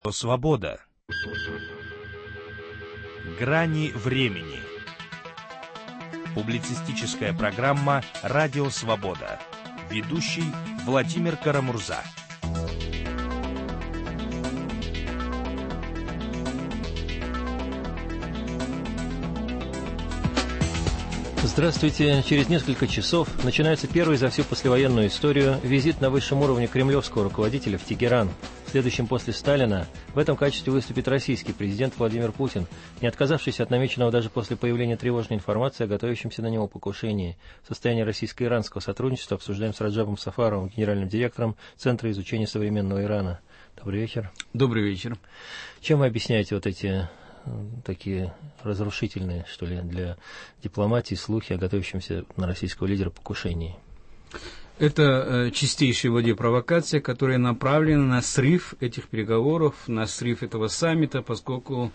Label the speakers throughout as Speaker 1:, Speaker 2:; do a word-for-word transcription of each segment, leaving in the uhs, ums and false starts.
Speaker 1: Свобода. Грани времени. Публицистическая программа «Радио Свобода». Ведущий Владимир Карамурза.
Speaker 2: Здравствуйте. Через несколько часов начинается первый за всю послевоенную историю визит на высшем уровне кремлевского руководителя в Тегеран. Следующим после Сталина в этом качестве выступит российский президент Владимир Путин, не отказавшийся от намеченного даже после появления тревожной информации о готовящемся на него покушении. Состояние российско-иранского сотрудничества обсуждаем с Раджабом Сафаровым, генеральным директором Центра изучения современного Ирана. Добрый вечер.
Speaker 3: Добрый вечер.
Speaker 2: Чем вы объясняете вот эти такие разрушительные, что ли, для дипломатии слухи о готовящемся на российского лидера покушении?
Speaker 3: Это э, чистейшая в воде провокация, которая направлена на срыв этих переговоров, на срыв этого саммита, поскольку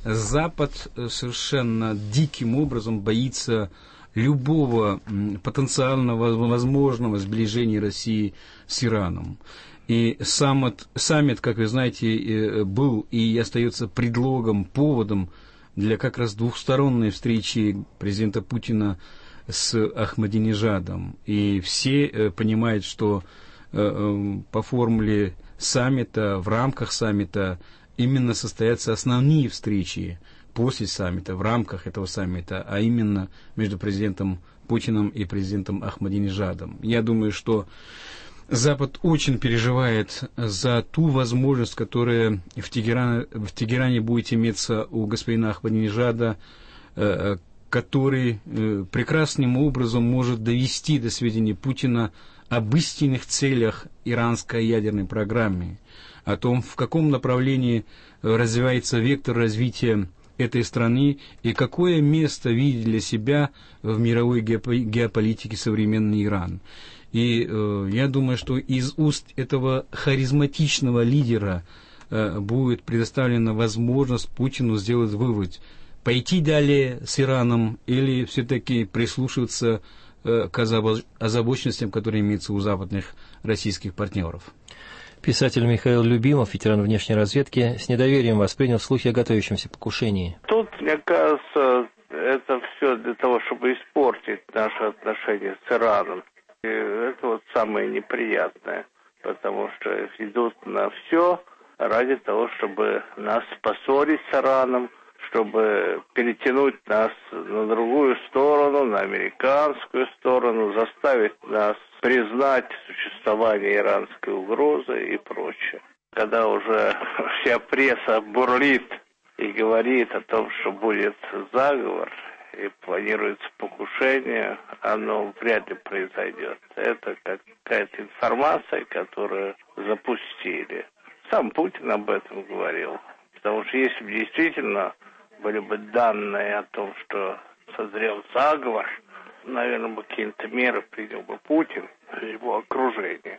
Speaker 3: Запад совершенно диким образом боится любого м, потенциального возможного сближения России с Ираном. И саммит, саммит, как вы знаете, был и остается предлогом, поводом для как раз двухсторонней встречи президента Путина с Ахмадинежадом. И все э, понимают, что э, э, по формуле саммита, в рамках саммита именно состоятся основные встречи после саммита, в рамках этого саммита, а именно между президентом Путиным и президентом Ахмадинежадом. Я думаю, что Запад очень переживает за ту возможность, которая в Тегеране, в Тегеране будет иметься у господина Ахмадинежада, э, который э, прекрасным образом может довести до сведения Путина об истинных целях иранской ядерной программы, о том, в каком направлении развивается вектор развития этой страны и какое место видит для себя в мировой геополитике современный Иран. И э, я думаю, что из уст этого харизматичного лидера э, будет предоставлена возможность Путину сделать вывод, пойти далее с Ираном или все-таки прислушиваться э, к озабоченностям, которые имеются у западных российских партнеров.
Speaker 2: Писатель Михаил Любимов, ветеран внешней разведки, с недоверием воспринял слухи о готовящемся покушении.
Speaker 4: Тут, мне кажется, это все для того, чтобы испортить наши отношения с Ираном. И это вот самое неприятное, потому что идут на все ради того, чтобы нас поссорить с Ираном, чтобы перетянуть нас на другую сторону, на американскую сторону, заставить нас признать существование иранской угрозы и прочее. Когда уже вся пресса бурлит и говорит о том, что будет заговор и планируется покушение, оно вряд ли произойдет. Это какая-то информация, которую запустили. Сам Путин об этом говорил. Потому что если бы действительно были бы данные о том, что созрел заговор, наверное, бы какие-то меры принял бы Путин и его окружение.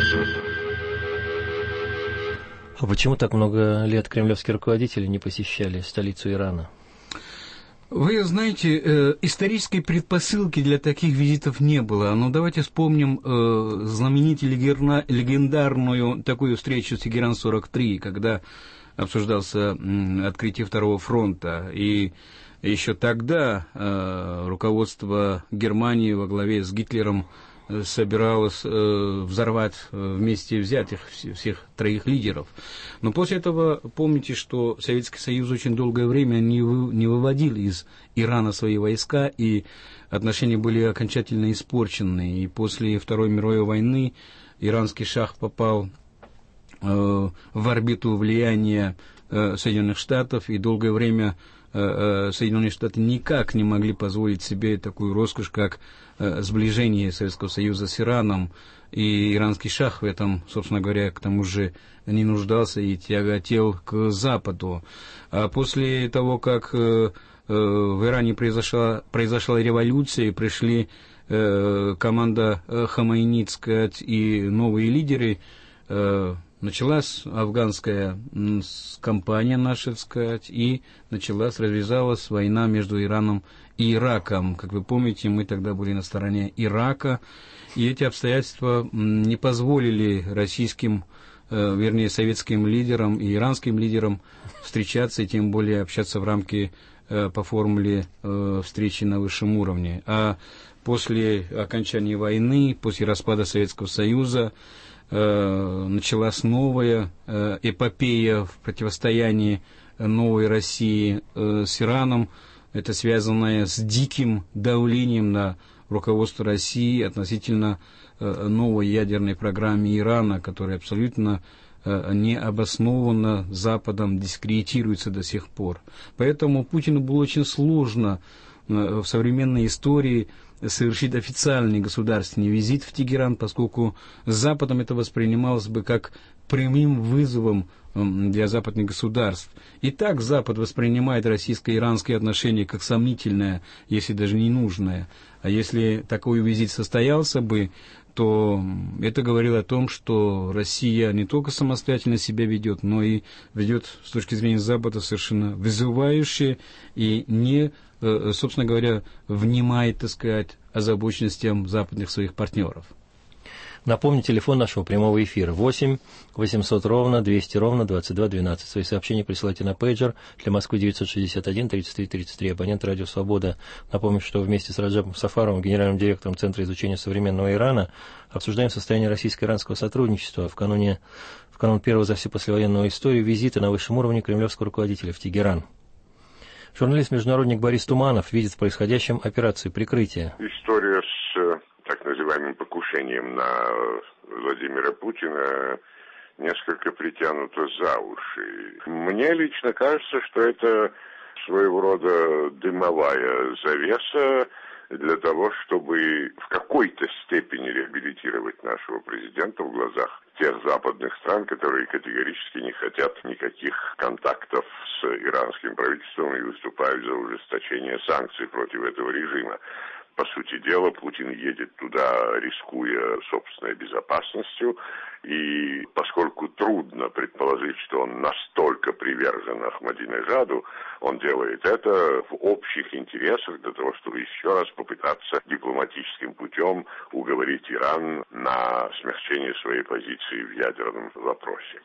Speaker 2: А почему так много лет кремлевские руководители не посещали столицу Ирана?
Speaker 3: Вы знаете, э, исторической предпосылки для таких визитов не было. Но давайте вспомним э, знаменитую легендарную такую встречу с Тегеран-сорок три, когда обсуждался м, открытие Второго фронта. И еще тогда э, руководство Германии во главе с Гитлером э, собиралось э, взорвать э, вместе взятых всех, всех троих лидеров. Но после этого помните, что Советский Союз очень долгое время не, вы, не выводил из Ирана свои войска, и отношения были окончательно испорчены. И после Второй мировой войны иранский шах попал э, в орбиту влияния э, Соединенных Штатов, и долгое время Соединенные Штаты никак не могли позволить себе такую роскошь, как э, сближение Советского Союза с Ираном, и иранский шах в этом, собственно говоря, к тому же не нуждался и тяготел к Западу. А после того, как э, э, в Иране произошла, произошла революция, и пришли э, команда э, Хомейни, так сказать, и новые лидеры, э, началась афганская кампания, наша, так сказать, и началась, развязалась война между Ираном и Ираком. Как вы помните, мы тогда были на стороне Ирака, и эти обстоятельства не позволили российским э, вернее, советским лидерам и иранским лидерам встречаться, и тем более общаться в рамке э, по формуле э, встречи на высшем уровне. А после окончания войны, после распада Советского Союза, э, началась новая э, эпопея в противостоянии новой России э, с Ираном. Это связанное с диким давлением на руководство России относительно э, новой ядерной программы Ирана, которая абсолютно э, необоснованно Западом дискредитируется до сих пор. Поэтому Путину было очень сложно э, в современной истории совершить официальный государственный визит в Тегеран, поскольку с Западом это воспринималось бы как прямым вызовом для западных государств. И так Запад воспринимает российско-иранские отношения как сомнительное, если даже не нужное. А если такой визит состоялся бы, то это говорило о том, что Россия не только самостоятельно себя ведет, но и ведет с точки зрения Запада совершенно вызывающе и не, собственно говоря, внимает, так сказать, озабоченностям западных своих партнеров.
Speaker 2: Напомню, телефон нашего прямого эфира восемь восемьсот ровно двести ровно двадцать два двенадцать. Свои сообщения присылайте на пейджер для Москвы девятьсот шестьдесят один тридцать три тридцать три. Абонент «Радио Свобода». Напомню, что вместе с Раджабом Сафаровым, генеральным директором Центра изучения современного Ирана, обсуждаем состояние российско-иранского сотрудничества в кануне, в канун первого за всю послевоенную историю визита на высшем уровне кремлевского руководителя в Тегеран. Журналист-международник Борис Туманов видит в происходящем операцию прикрытия.
Speaker 5: История с так называемым покушением на Владимира Путина несколько притянута за уши. Мне лично кажется, что это своего рода дымовая завеса для того, чтобы в какой-то степени реабилитировать нашего президента в глазах тех западных стран, которые категорически не хотят никаких контактов с иранским правительством и выступают за ужесточение санкций против этого режима. По сути дела, Путин едет туда, рискуя собственной безопасностью, и поскольку трудно предположить, что он настолько привержен Ахмадинежаду, он делает это в общих интересах для того, чтобы еще раз попытаться дипломатическим путем уговорить Иран на смягчение своей позиции в ядерном вопросе.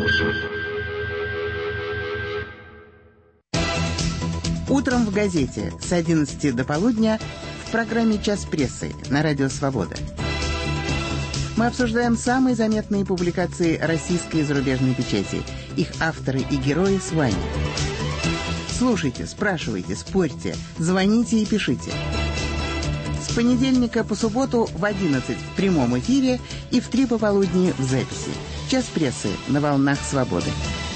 Speaker 6: Утром в газете с одиннадцати до полудня в программе «Час прессы» на Радио Свобода. Мы обсуждаем самые заметные публикации российской и зарубежной печати, их авторы и герои с вами. Слушайте, спрашивайте, спорьте, звоните и пишите. С понедельника по субботу в одиннадцать в прямом эфире и в три пополудни в записи. «Час прессы» на волнах Свободы.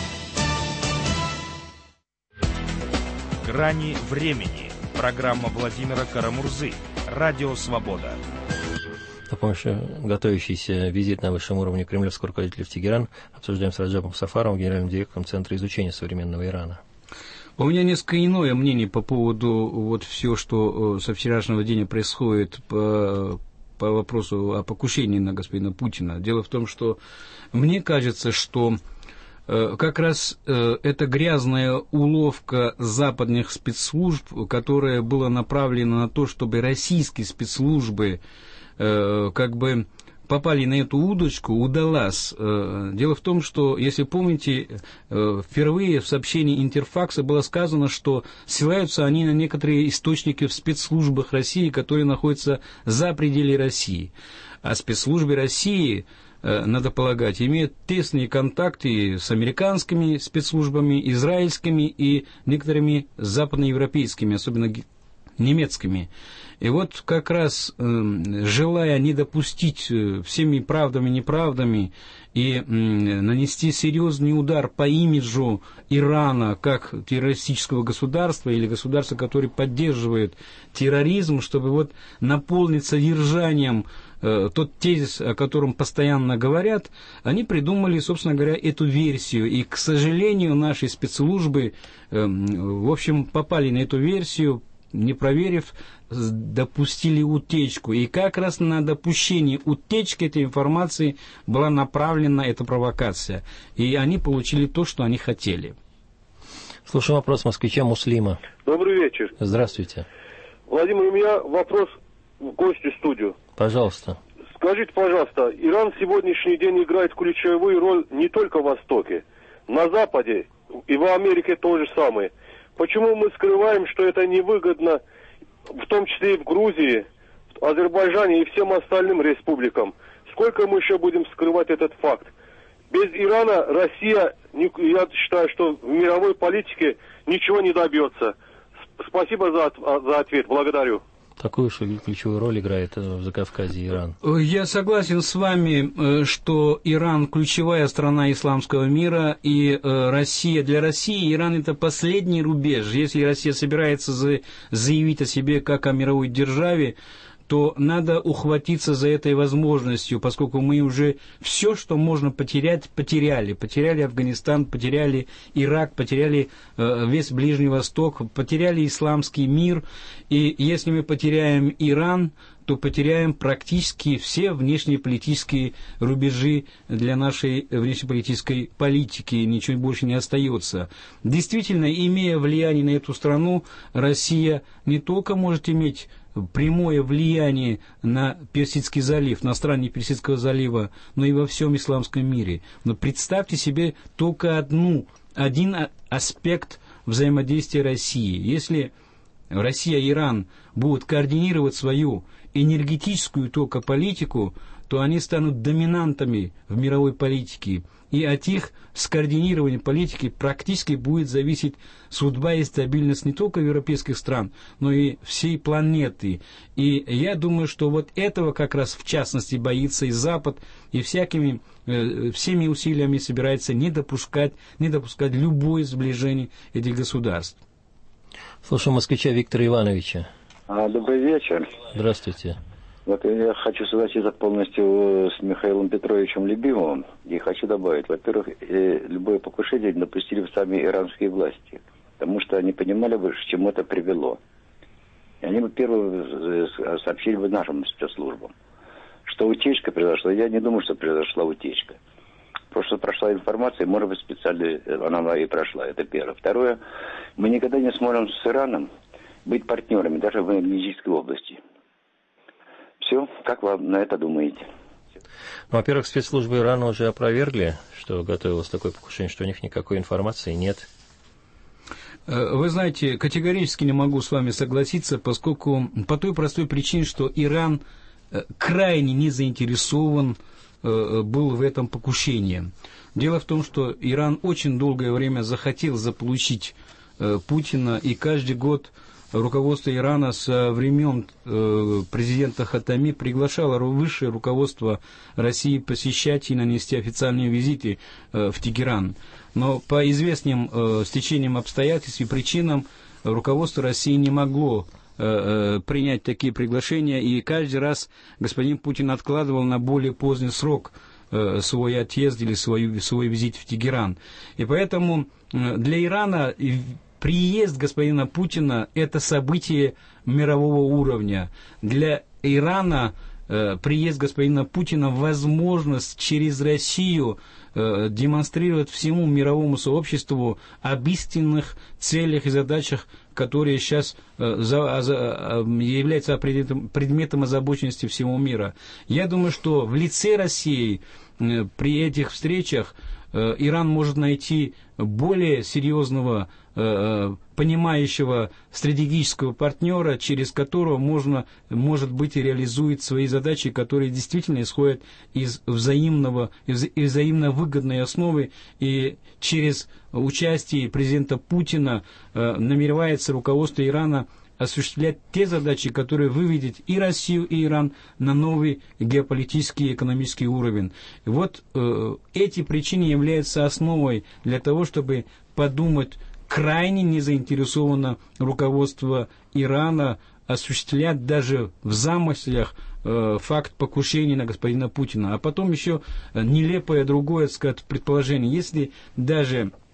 Speaker 1: «Грани времени». Программа Владимира Карамурзы. Радио Свобода.
Speaker 2: Напомню, что готовящийся визит на высшем уровне кремлевского руководителя в Тегеран обсуждаем с Раджабом Сафаровым, генеральным директором Центра изучения современного Ирана.
Speaker 3: У меня несколько иное мнение по поводу вот все, что со вчерашнего дня происходит по, по вопросу о покушении на господина Путина. Дело в том, что мне кажется, что как раз э, это грязная уловка западных спецслужб, которая была направлена на то, чтобы российские спецслужбы э, как бы попали на эту удочку, удалась. Э, дело в том, что, если помните, э, впервые в сообщении Интерфакса было сказано, что ссылаются они на некоторые источники в спецслужбах России, которые находятся за пределами России. А спецслужбы России, надо полагать, имеют тесные контакты с американскими спецслужбами, израильскими и некоторыми западноевропейскими, особенно немецкими. И вот как раз желая не допустить всеми правдами и неправдами и нанести серьезный удар по имиджу Ирана как террористического государства или государства, которое поддерживает терроризм, чтобы вот наполнить содержанием тот тезис, о котором постоянно говорят, они придумали, собственно говоря, эту версию. И, к сожалению, наши спецслужбы, в общем, попали на эту версию, не проверив, допустили утечку. И как раз на допущение утечки этой информации была направлена эта провокация. И они получили то, что они хотели.
Speaker 2: Слушаем вопрос москвича Муслима.
Speaker 7: Добрый вечер.
Speaker 2: Здравствуйте.
Speaker 7: Владимир, у меня вопрос в гости в студию.
Speaker 2: Пожалуйста.
Speaker 7: Скажите, пожалуйста, Иран в сегодняшний день играет ключевую роль не только в Востоке, на Западе и в Америке то же самое. Почему мы скрываем, что это невыгодно, в том числе и в Грузии, в Азербайджане и всем остальным республикам? Сколько мы еще будем скрывать этот факт? Без Ирана Россия, я считаю, что в мировой политике ничего не добьется. Спасибо за, за ответ. Благодарю.
Speaker 2: Такую же ключевую роль играет в Закавказье Иран.
Speaker 3: Я согласен с вами, что Иран ключевая страна исламского мира, и Россия, для России Иран это последний рубеж. Если Россия собирается заявить о себе как о мировой державе, то надо ухватиться за этой возможностью, поскольку мы уже все, что можно потерять, потеряли. Потеряли Афганистан, потеряли Ирак, потеряли э, весь Ближний Восток, потеряли исламский мир. И если мы потеряем Иран, то потеряем практически все внешнеполитические рубежи для нашей внешнеполитической политики, ничего больше не остается. Действительно, имея влияние на эту страну, Россия не только может иметь прямое влияние на Персидский залив, на стране Персидского залива, но и во всем исламском мире. Но представьте себе только одну, один аспект взаимодействия России. Если Россия и Иран будут координировать свою энергетическую только политику, то они станут доминантами в мировой политике. И от их скоординирования политики практически будет зависеть судьба и стабильность не только европейских стран, но и всей планеты. И я думаю, что вот этого как раз в частности боится и Запад, и всякими, э, всеми усилиями собирается не допускать, не допускать любое сближение этих государств.
Speaker 2: Слушаем москвича Виктора Ивановича.
Speaker 8: А, добрый вечер.
Speaker 2: Здравствуйте.
Speaker 8: Вот я хочу согласиться полностью с Михаилом Петровичем Любимовым и хочу добавить, во-первых, любое покушение допустили бы сами иранские власти, потому что они понимали бы, к чему это привело. И они бы первые сообщили бы нашим спецслужбам, что утечка произошла. Я не думаю, что произошла утечка. Просто прошла информация, может быть, специально она и прошла. Это первое. Второе, мы никогда не сможем с Ираном быть партнерами, даже в энергетической области. Все, как вы на это думаете?
Speaker 2: Ну, во-первых, спецслужбы Ирана уже опровергли, что готовилось такое покушение, что у них никакой информации нет.
Speaker 3: Вы знаете, категорически не могу с вами согласиться, поскольку по той простой причине, что Иран крайне не заинтересован был в этом покушении. Дело в том, что Иран очень долгое время захотел заполучить Путина, и каждый год руководство Ирана со времен э, президента Хатами приглашало высшее руководство России посещать и нанести официальные визиты э, в Тегеран. Но по известным э, стечениям обстоятельств и причинам руководство России не могло э, э, принять такие приглашения, и каждый раз господин Путин откладывал на более поздний срок э, свой отъезд или свой, свой визит в Тегеран. И поэтому э, для Ирана приезд господина Путина – это событие мирового уровня. Для Ирана э, приезд господина Путина – возможность через Россию э, демонстрировать всему мировому сообществу об истинных целях и задачах, которые сейчас э, за, за, являются предметом, предметом озабоченности всего мира. Я думаю, что в лице России э, при этих встречах э, Иран может найти более серьезного, э, понимающего стратегического партнера, через которого можно, может быть, и реализует свои задачи, которые действительно исходят из взаимного, из, из взаимно выгодной основы, и через участие президента Путина э, намеревается руководство Ирана осуществлять те задачи, которые выведут и Россию, и Иран на новый геополитический и экономический уровень. И вот э, эти причины являются основой для того, чтобы подумать, крайне не заинтересовано руководство Ирана осуществлять даже в замыслах э, факт покушения на господина Путина. А потом еще нелепое другое, так сказать, предположение. Если даже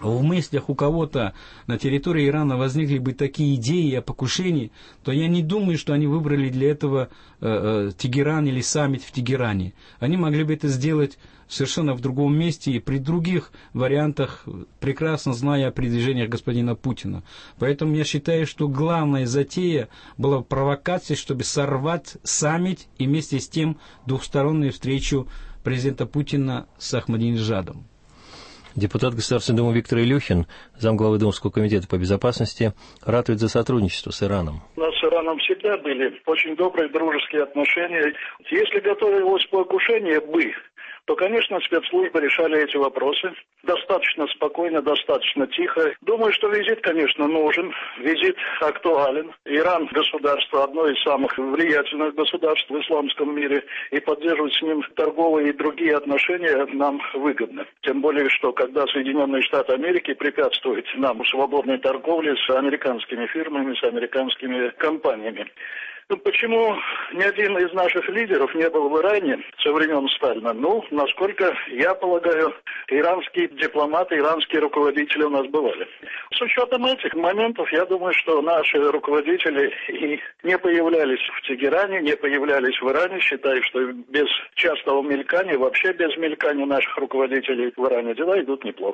Speaker 3: в мыслях у кого-то на территории Ирана возникли бы такие идеи о покушении, то я не думаю, что они выбрали для этого э, э, Тегеран или саммит в Тегеране. Они могли бы это сделать совершенно в другом месте и при других вариантах, прекрасно зная о передвижениях господина Путина. Поэтому я считаю, что главная затея была провокацией, чтобы сорвать саммит и вместе с тем двухстороннюю встречу президента Путина с Ахмадинежадом.
Speaker 2: Депутат Государственной Думы Виктор Илюхин, замглавы Думского комитета по безопасности, ратует за сотрудничество с Ираном.
Speaker 9: У нас с Ираном всегда были очень добрые дружеские отношения. Если готовилось покушение бы, то, конечно, спецслужбы решали эти вопросы достаточно спокойно, достаточно тихо. Думаю, что визит, конечно, нужен, визит актуален. Иран – государство, одно из самых влиятельных государств в исламском мире, и поддерживать с ним торговые и другие отношения нам выгодно. Тем более, что когда Соединенные Штаты Америки препятствуют нам в свободной торговле с американскими фирмами, с американскими компаниями. Ну, почему ни один из наших лидеров не был в Иране со времен Сталина? Ну, насколько я полагаю, иранские дипломаты, иранские руководители у нас бывали. С учетом этих моментов, я думаю, что наши руководители и не появлялись в Тегеране, не появлялись в Иране. Считаю, что без частого мелькания, вообще без мелькания наших руководителей в Иране дела идут неплохо.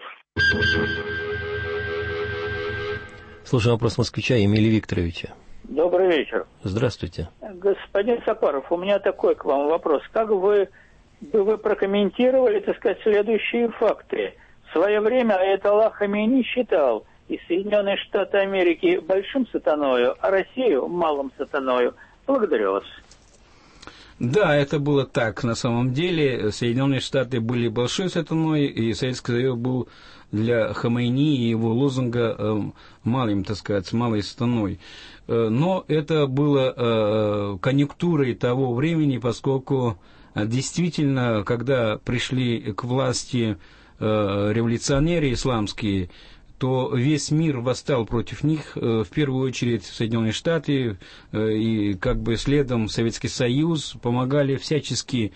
Speaker 2: Слушаем вопрос москвича Емеля Викторовича.
Speaker 10: Добрый вечер.
Speaker 2: Здравствуйте.
Speaker 10: Господин Сапаров, у меня такой к вам вопрос. Как вы, бы вы прокомментировали, так сказать, следующие факты? В свое время Аятолла Хамейни считал и Соединенные Штаты Америки большим сатаною, а Россию малым сатаною. Благодарю вас.
Speaker 3: Да, это было так. На самом деле Соединенные Штаты были большой сатаной, и Советский Союз был для Хамейни и его лозунга э, малым, так сказать, малой сатаной. Э, но это было э, конъюнктурой того времени, поскольку э, действительно, когда пришли к власти э, революционеры исламские, то весь мир восстал против них, в первую очередь Соединенные Штаты, и как бы следом Советский Союз помогали всячески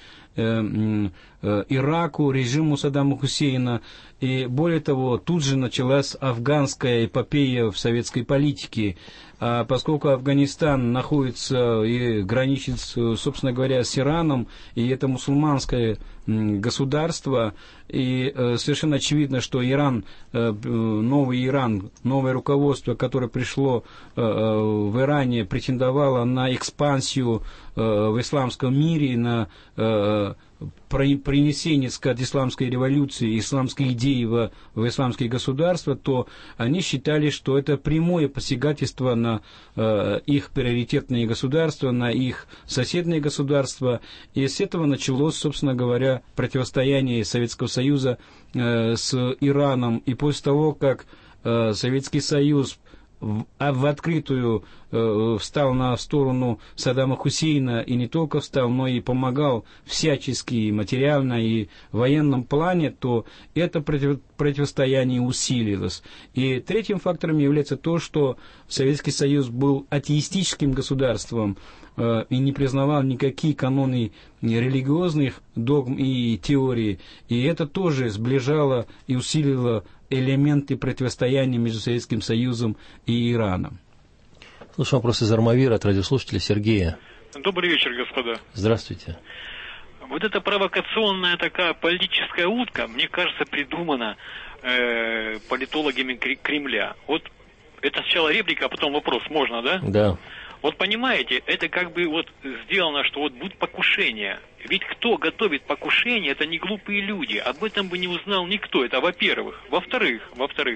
Speaker 3: Ираку, режиму Саддама Хусейна, и более того, тут же началась афганская эпопея в советской политике. А поскольку Афганистан находится и граничит, собственно говоря, с Ираном, и это мусульманское государство, и совершенно очевидно, что Иран, новый Иран, новое руководство, которое пришло в Иране, претендовало на экспансию в исламском мире, на принесение, так сказать, исламской революции, исламской идеи в, в исламские государства, то они считали, что это прямое посягательство на э, их приоритетные государства, на их соседние государства. И с этого началось, собственно говоря, противостояние Советского Союза э, с Ираном. И после того, как э, Советский Союз в, в открытую э, встал на сторону Саддама Хусейна, и не только встал, но и помогал всячески и материально, и в военном плане, то это против, противостояние усилилось. И третьим фактором является то, что Советский Союз был атеистическим государством э, и не признавал никакие каноны религиозных догм и теорий, и это тоже сближало и усилило элементы противостояния между Советским Союзом и Ираном.
Speaker 2: Слушаем вопрос из Армавира от радиослушателя Сергея.
Speaker 11: Добрый вечер, господа.
Speaker 2: Здравствуйте.
Speaker 11: Вот эта провокационная такая политическая утка, мне кажется, придумана э, политологами Кремля. Вот это сначала реплика, а потом вопрос, можно, да?
Speaker 2: Да.
Speaker 11: Вот понимаете, это как бы вот сделано, что вот будет покушение. Ведь кто готовит покушение, это не глупые люди. Об этом бы не узнал никто. Это во-первых. Во-вторых, во-вторых,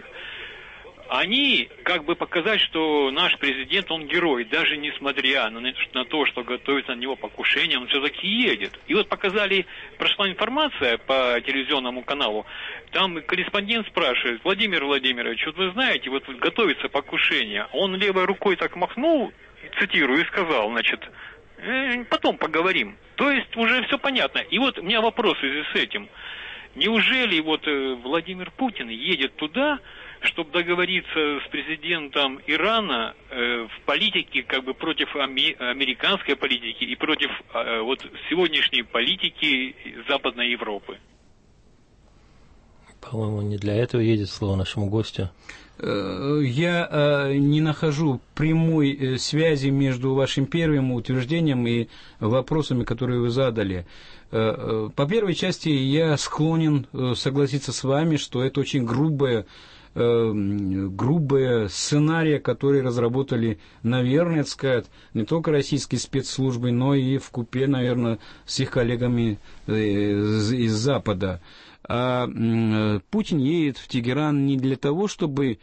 Speaker 11: они как бы показать, что наш президент, он герой, даже несмотря на, на то, что готовится на него покушение, он все-таки едет. И вот показали, прошла информация по телевизионному каналу, там корреспондент спрашивает: Владимир Владимирович, вот вы знаете, вот готовится покушение. Он левой рукой так махнул, цитирую, и сказал, значит, э, потом поговорим. То есть уже все понятно. И вот у меня вопрос в связи с этим. Неужели вот э, Владимир Путин едет туда, чтобы договориться с президентом Ирана э, в политике, как бы против ами- американской политики и против э, вот сегодняшней политики Западной Европы?
Speaker 2: По-моему, не для этого едет, слово нашему гостю.
Speaker 3: Я не нахожу прямой связи между вашим первым утверждением и вопросами, которые вы задали. По первой части я склонен согласиться с вами, что это очень грубое, грубые сценарии, которые разработали, наверное, так сказать, не только российские спецслужбы, но и вкупе, наверное, с их коллегами из, из Запада. А Путин едет в Тегеран не для того, чтобы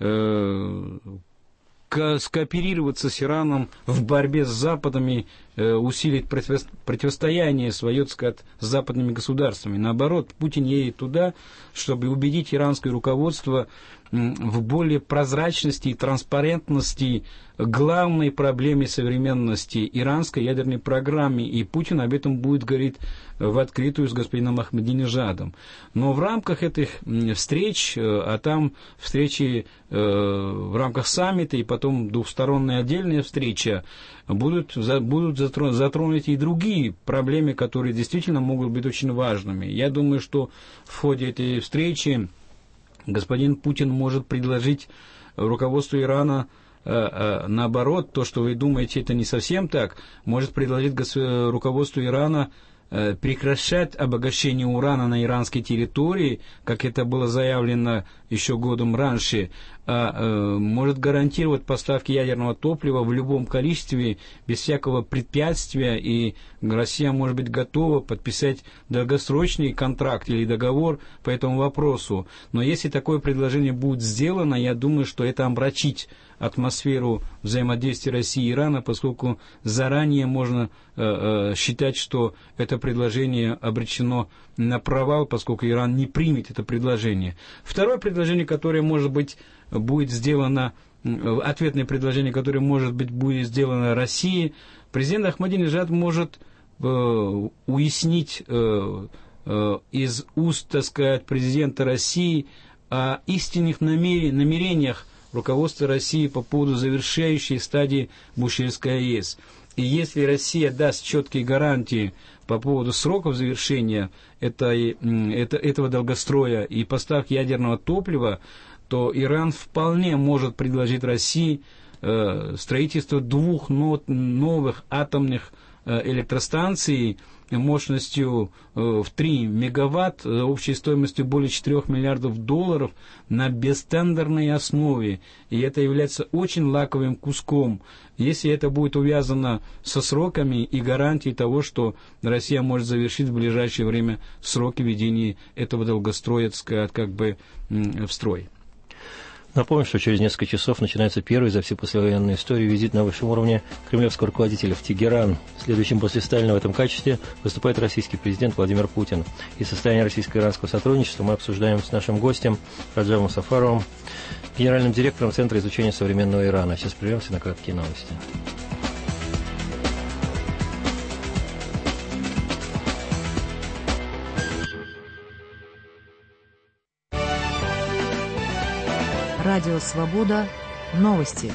Speaker 3: э, скооперироваться с Ираном в борьбе с Западом и э, усилить противостояние свое, так сказать, с западными государствами. Наоборот, Путин едет туда, чтобы убедить иранское руководство в более прозрачности и транспарентности главной проблеме современности иранской ядерной программе. И Путин об этом будет говорить в открытую с господином Ахмадинежадом. Но в рамках этих встреч, а там встречи в рамках саммита и потом двухсторонняя отдельная встреча, будут, будут затронуты и другие проблемы, которые действительно могут быть очень важными. Я думаю, что в ходе этой встречи господин Путин может предложить руководству Ирана, э, э, наоборот, то, что вы думаете, это не совсем так, может предложить гос- руководству Ирана э, прекращать обогащение урана на иранской территории, как это было заявлено еще годом раньше, а э, может гарантировать поставки ядерного топлива в любом количестве, без всякого препятствия, и Россия может быть готова подписать долгосрочный контракт или договор по этому вопросу. Но если такое предложение будет сделано, я думаю, что это омрачит атмосферу взаимодействия России и Ирана, поскольку заранее можно э, э, считать, что это предложение обречено на провал, поскольку Иран не примет это предложение. Второе предложение, которое, может быть, будет сделано, ответное предложение, которое, может быть, будет сделано России, президент Ахмадинежад может э, уяснить э, э, из уст, так сказать, президента России о истинных намер... намерениях руководства России по поводу завершающей стадии Бушкирской АЭС. И если Россия даст четкие гарантии по поводу сроков завершения этой, это, этого долгостроя и поставки ядерного топлива, то Иран вполне может предложить России э, строительство двух но, новых атомных э, электростанций мощностью э, в три мегаватт, э, общей стоимостью более четырёх миллиардов долларов на бестендерной основе. И это является очень лаковым куском. Если это будет увязано со сроками и гарантией того, что Россия может завершить в ближайшее время сроки введения этого долгостроя, так сказать, как бы м, в строй.
Speaker 2: Напомню, что через несколько часов начинается первый за всю послевоенную историю визит на высшем уровне кремлевского руководителя в Тегеран. Следующим после Сталина в этом качестве выступает российский президент Владимир Путин. И состояние российско-иранского сотрудничества мы обсуждаем с нашим гостем Раджабом Сафаровым, генеральным директором Центра изучения современного Ирана. Сейчас прервемся на краткие новости.
Speaker 12: Радио «Свобода». Новости.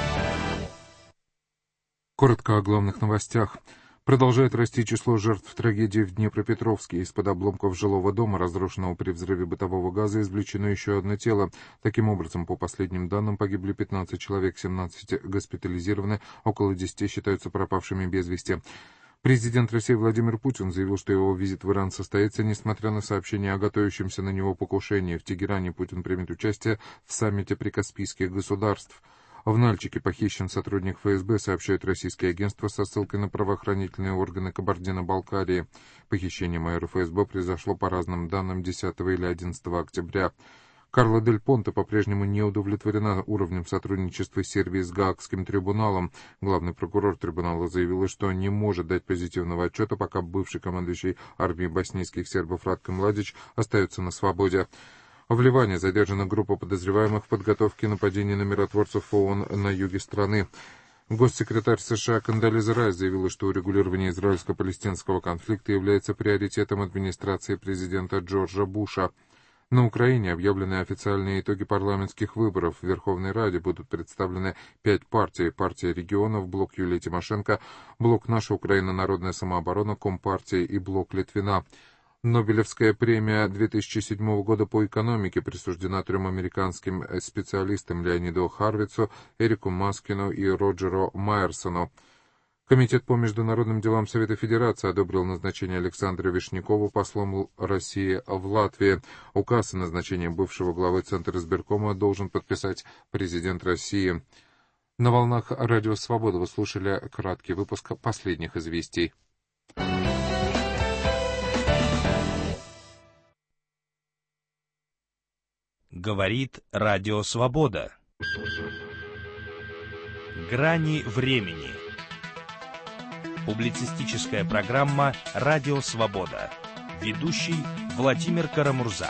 Speaker 13: Коротко о главных новостях. Продолжает расти число жертв трагедии в Днепропетровске. Из-под обломков жилого дома, разрушенного при взрыве бытового газа, извлечено еще одно тело. Таким образом, по последним данным, погибли пятнадцать человек, семнадцать госпитализированы, около десяти считаются пропавшими без вести. Президент России Владимир Путин заявил, что его визит в Иран состоится, несмотря на сообщения о готовящемся на него покушении. В Тегеране Путин примет участие в саммите прикаспийских государств. В Нальчике похищен сотрудник эф эс бэ, сообщают российские агентства со ссылкой на правоохранительные органы Кабардино-Балкарии. Похищение майора эф эс бэ произошло, по разным данным, десятого или одиннадцатого октября. Карла Дель Понте по-прежнему не удовлетворена уровнем сотрудничества Сербии с Гаагским трибуналом. Главный прокурор трибунала заявил, что не может дать позитивного отчета, пока бывший командующий армией боснийских сербов Радко Младич остается на свободе. В Ливане задержана группа подозреваемых в подготовке нападений на миротворцев ООН на юге страны. Госсекретарь США Кондолиза Райс заявила, что урегулирование израильско-палестинского конфликта является приоритетом администрации президента Джорджа Буша. На Украине объявлены официальные итоги парламентских выборов. В Верховной Раде будут представлены пять партий. Партия регионов, блок Юлии Тимошенко, блок «Наша Украина. Народная самооборона», Компартия и блок Литвина. Нобелевская премия две тысячи седьмого года по экономике присуждена трем американским специалистам: Леониду Харвицу, Эрику Маскину и Роджеру Майерсону. Комитет по международным делам Совета Федерации одобрил назначение Александра Вишнякова послом России в Латвии. Указ о назначении бывшего главы Центра избиркома должен подписать президент России. На волнах Радио Свобода вы слушали краткий выпуск последних известий.
Speaker 1: Говорит Радио Свобода. Грани времени. Публицистическая программа «Радио Свобода». Ведущий Владимир Карамурза.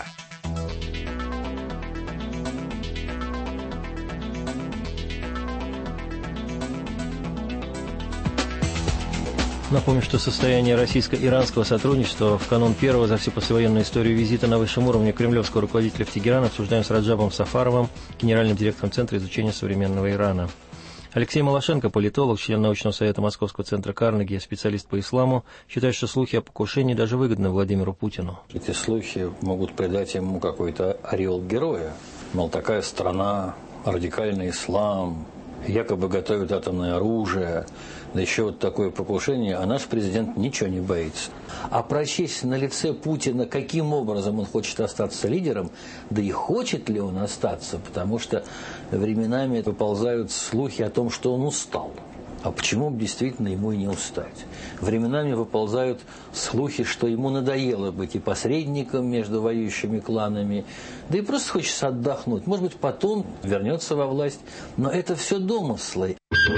Speaker 2: Напомню, что состояние российско-иранского сотрудничества в канун первого за всю послевоенную историю визита на высшем уровне кремлевского руководителя в Тегеран обсуждаем с Раджабом Сафаровым, генеральным директором Центра изучения современного Ирана. Алексей Малашенко, политолог, член научного совета Московского центра Карнеги, специалист по исламу, считает, что слухи о покушении даже выгодны Владимиру Путину.
Speaker 14: Эти слухи могут придать ему какой-то ореол героя. Мол, такая страна, радикальный ислам, якобы готовят атомное оружие, да еще вот такое покушение, а наш президент ничего не боится. А прочесть на лице Путина, каким образом он хочет остаться лидером, да и хочет ли он остаться, потому что временами выползают слухи о том, что он устал. А почему бы действительно ему и не устать? Временами выползают слухи, что ему надоело быть и посредником между воюющими кланами, да и просто хочется отдохнуть. Может быть, потом вернется во власть, но это все домыслы.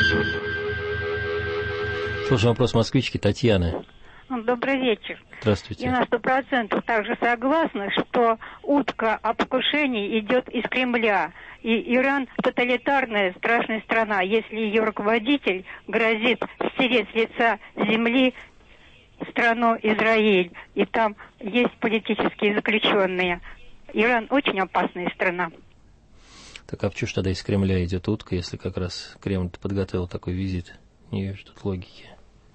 Speaker 2: Слушаем вопрос москвички Татьяны.
Speaker 15: Добрый вечер.
Speaker 2: Здравствуйте.
Speaker 15: Я на сто процентов также согласна, что утка о покушении идет из Кремля. И Иран тоталитарная, страшная страна. Если ее руководитель грозит стереть с лица земли страну Израиль, и там есть политические заключенные. Иран очень опасная страна.
Speaker 2: Так а почему ж тогда из Кремля идет утка, если как раз Кремль подготовил такой визит? Не вижу тут логики.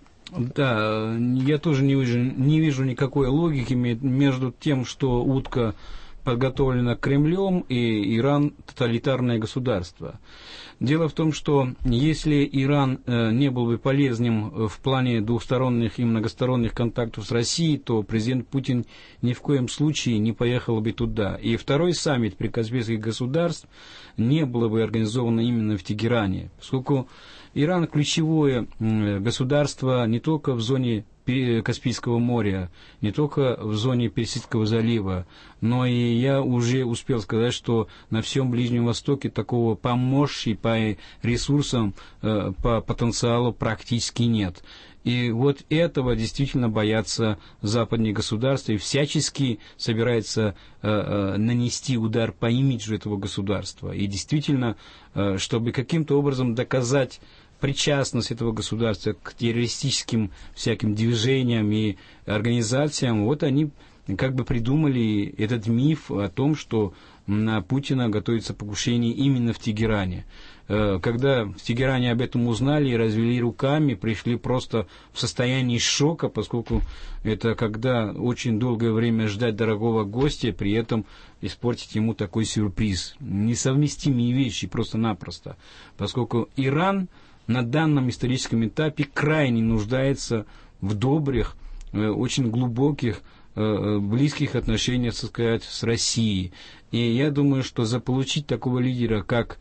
Speaker 3: Да, я тоже не вижу, не вижу никакой логики между тем, что утка подготовлена Кремлем, и Иран тоталитарное государство. Дело в том, что если Иран э, не был бы полезным в плане двухсторонних и многосторонних контактов с Россией, то президент Путин ни в коем случае не поехал бы туда. И второй саммит прикаспийских государств не было бы организовано именно в Тегеране, поскольку Иран ключевое государство не только в зоне Каспийского моря, не только в зоне Персидского залива, но и я уже успел сказать, что на всем Ближнем Востоке такого по мощи, по ресурсам, по потенциалу практически нет. И вот этого действительно боятся западные государства и всячески собирается э, э, нанести удар по имиджу этого государства. И действительно, э, чтобы каким-то образом доказать причастность этого государства к террористическим всяким движениям и организациям, вот они как бы придумали этот миф о том, что на Путина готовится покушение именно в Тегеране. Когда в Тегеране об этом узнали и развели руками, пришли просто в состоянии шока, поскольку это когда очень долгое время ждать дорогого гостя, при этом испортить ему такой сюрприз. Несовместимые вещи просто-напросто, поскольку Иран на данном историческом этапе крайне нуждается в добрых, очень глубоких, близких отношениях, так сказать, с Россией. И я думаю, что заполучить такого лидера, как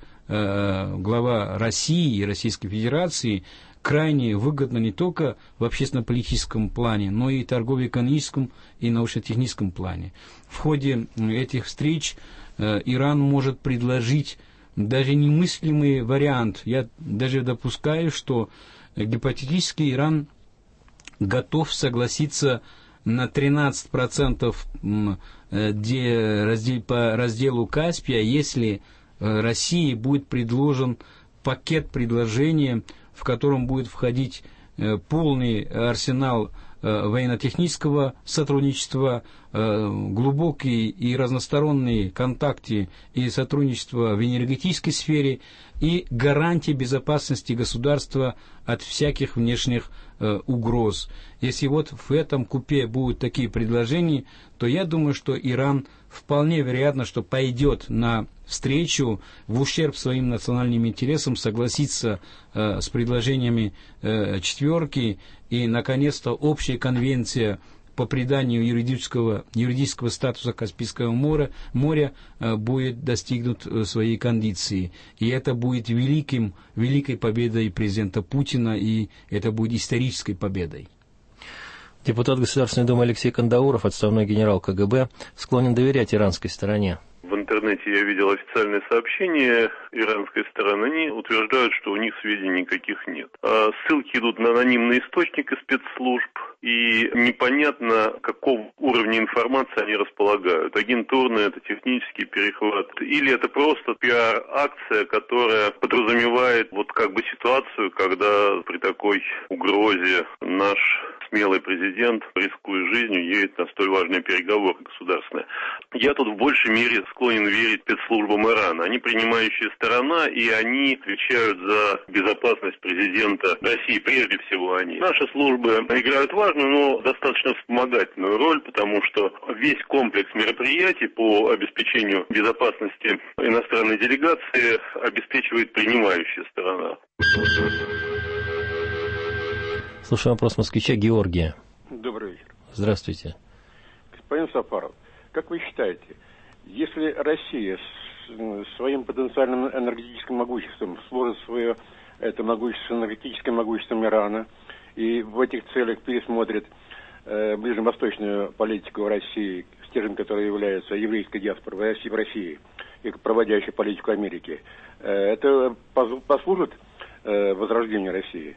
Speaker 3: глава России и Российской Федерации, крайне выгодно не только в общественно-политическом плане, но и торгово-экономическом и научно-техническом плане. В ходе этих встреч Иран может предложить даже немыслимый вариант. Я даже допускаю, что гипотетически Иран готов согласиться на тринадцать процентов по разделу Каспия, если России будет предложен пакет предложений, в котором будет входить полный арсенал военно-технического сотрудничества, глубокие и разносторонние контакты и сотрудничество в энергетической сфере и гарантии безопасности государства от всяких внешних э, угроз. Если вот в этом купе будут такие предложения, то я думаю, что Иран вполне вероятно, что пойдет на встречу в ущерб своим национальным интересам, согласится э, с предложениями э, четверки, и, наконец-то, общая конвенция по приданию юридического, юридического статуса Каспийского моря, моря э, будет достигнут э, своей кондиции. И это будет великим, великой победой президента Путина, и это будет исторической победой.
Speaker 2: Депутат Государственной Думы Алексей Кандауров, отставной генерал ка гэ бэ, склонен доверять иранской стороне.
Speaker 16: В интернете я видел официальное сообщение иранской стороны. Они утверждают, что у них сведений никаких нет. А ссылки идут на анонимный источник из спецслужб, и непонятно, какого уровня информации они располагают. Агентурно это технический перехват, или это просто пиар-акция, которая подразумевает вот как бы ситуацию, когда при такой угрозе наш смелый президент, рискуя жизнью, едет на столь важные переговоры государственные. Я тут в большей мере склонен верить спецслужбам Ирана. Они принимающая сторона, и они отвечают за безопасность президента России, прежде всего они. Наши службы играют важную, но достаточно вспомогательную роль, потому что весь комплекс мероприятий по обеспечению безопасности иностранной делегации обеспечивает принимающая сторона.
Speaker 2: Слушаю вопрос москвича Георгия.
Speaker 17: Добрый вечер.
Speaker 2: Здравствуйте.
Speaker 17: Господин Сафаров, как вы считаете, если Россия с своим потенциальным энергетическим могуществом сложит свое это могущество, энергетическое могуществом Ирана и в этих целях пересмотрит э, ближневосточную политику России, стержень которой является еврейская диаспора в России, в России и проводящая политику Америки, э, это послужит э, возрождению России?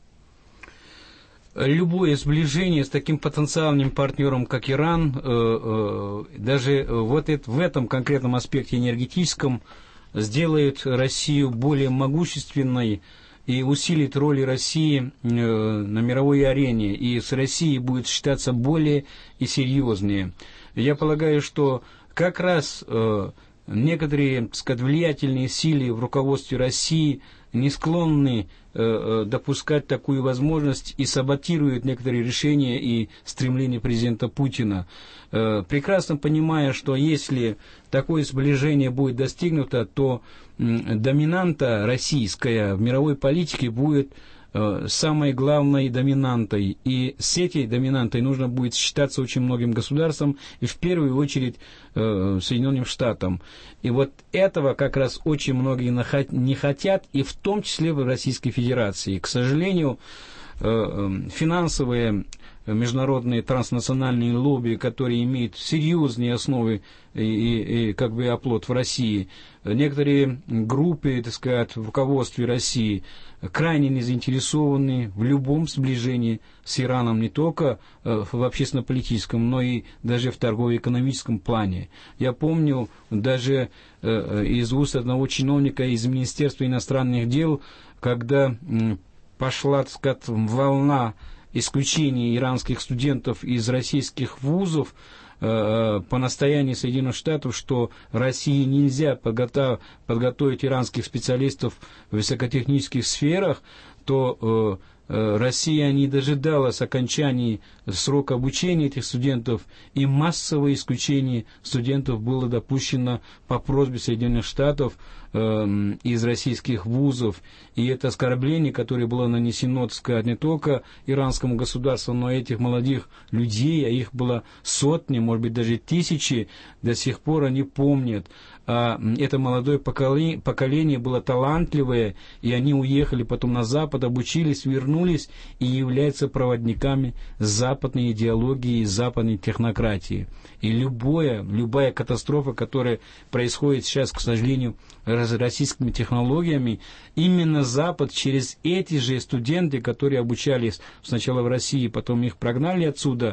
Speaker 3: Любое сближение с таким потенциальным партнером, как Иран, э, э, даже вот это, в этом конкретном аспекте энергетическом, сделает Россию более могущественной и усилит роль России э, на мировой арене, и с Россией будет считаться более и серьезнее. Я полагаю, что как раз э, некоторые, так сказать, влиятельные силы в руководстве России не склонны э, допускать такую возможность и саботируют некоторые решения и стремления президента Путина, э, прекрасно понимая, что если такое сближение будет достигнуто, то э, доминанта российская в мировой политике будет э, самой главной доминантой. И с этой доминантой нужно будет считаться очень многим государствам, и в первую очередь э, Соединенным Штатам. И вот этого как раз очень многие не хотят, и в том числе в Российской Федерации. К сожалению, финансовые международные транснациональные лобби, которые имеют серьезные основы и, и, и как бы оплот в России, некоторые группы, так сказать, в руководстве России крайне не заинтересованы в любом сближении с Ираном, не только в общественно-политическом, но и даже в торгово-экономическом плане. Я помню даже из уст одного чиновника из Министерства иностранных дел, когда пошла, так сказать, волна исключения иранских студентов из российских вузов э, по настоянию Соединенных Штатов, что России нельзя подготов, подготовить иранских специалистов в высокотехнических сферах, то э, Россия не дожидалась окончания срока обучения этих студентов, и массовое исключение студентов было допущено по просьбе Соединенных Штатов э, из российских вузов. И это оскорбление, которое было нанесено, так сказать, не только иранскому государству, но и этих молодых людей, а их было сотни, может быть, даже тысячи, до сих пор они помнят. А это молодое поколение, поколение было талантливое, и они уехали потом на Запад, обучились, вернулись и являются проводниками западной идеологии и западной технократии. И любое, любая катастрофа, которая происходит сейчас, к сожалению, с российскими технологиями, именно Запад через эти же студенты, которые обучались сначала в России, потом их прогнали отсюда,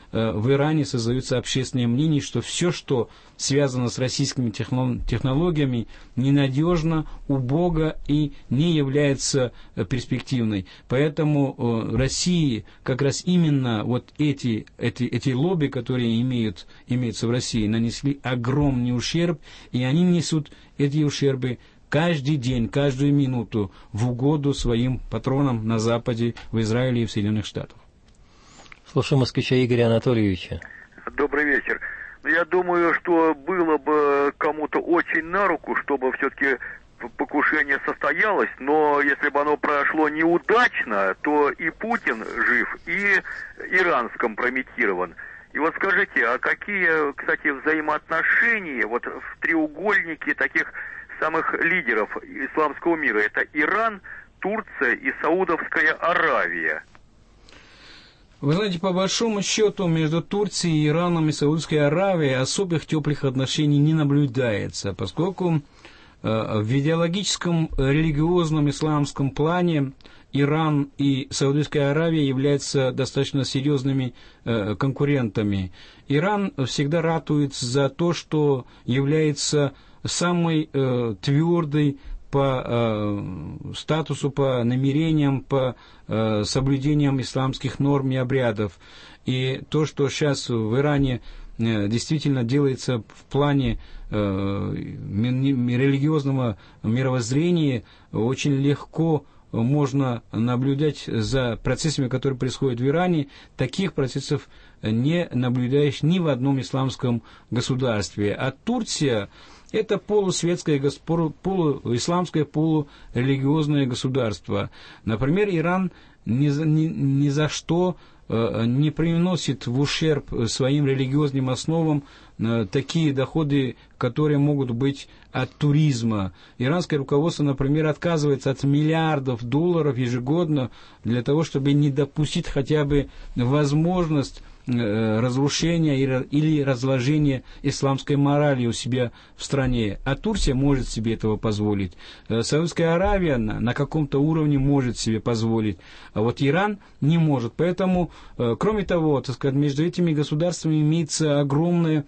Speaker 3: э, в Иране создается общественное мнение, что все, что связано с российскими технологиями, ненадежно, убого и не является э, перспективной. Поэтому э, России как раз именно вот эти, эти, эти лобби, которые имеют, имеются в России, нанесли огромный ущерб, и они несут эти ущербы каждый день, каждую минуту в угоду своим патронам на Западе, в Израиле и в Соединенных Штатах.
Speaker 2: Слушаю москвича Игоря Анатольевича.
Speaker 18: Добрый вечер. Я думаю, что было бы кому-то очень на руку, чтобы все-таки покушение состоялось, но если бы оно прошло неудачно, то и Путин жив, и Иран скомпрометирован. И вот скажите, а какие, кстати, взаимоотношения вот в треугольнике таких самых лидеров исламского мира? Это Иран, Турция и Саудовская Аравия.
Speaker 3: Вы знаете, по большому счету между Турцией, Ираном и Саудовской Аравией особых теплых отношений не наблюдается, поскольку э, в идеологическом, религиозном, исламском плане Иран и Саудовская Аравия являются достаточно серьезными э, конкурентами. Иран всегда ратует за то, что является самой э, твердой по э, статусу, по намерениям, по э, соблюдениям исламских норм и обрядов. И то, что сейчас в Иране э, действительно делается в плане э, религиозного мировоззрения, очень легко можно наблюдать за процессами, которые происходят в Иране. Таких процессов не наблюдаешь ни в одном исламском государстве. А Турция — это полусветское, полуисламское, полурелигиозное государство. Например, Иран ни за, ни, ни за что э, не приносит в ущерб своим религиозным основам э, такие доходы, которые могут быть от туризма. Иранское руководство, например, отказывается от миллиардов долларов ежегодно для того, чтобы не допустить хотя бы возможность разрушения или разложения исламской морали у себя в стране. А Турция может себе этого позволить. Саудовская Аравия на, на каком-то уровне может себе позволить. А вот Иран не может. Поэтому, кроме того, так сказать, между этими государствами имеется огромная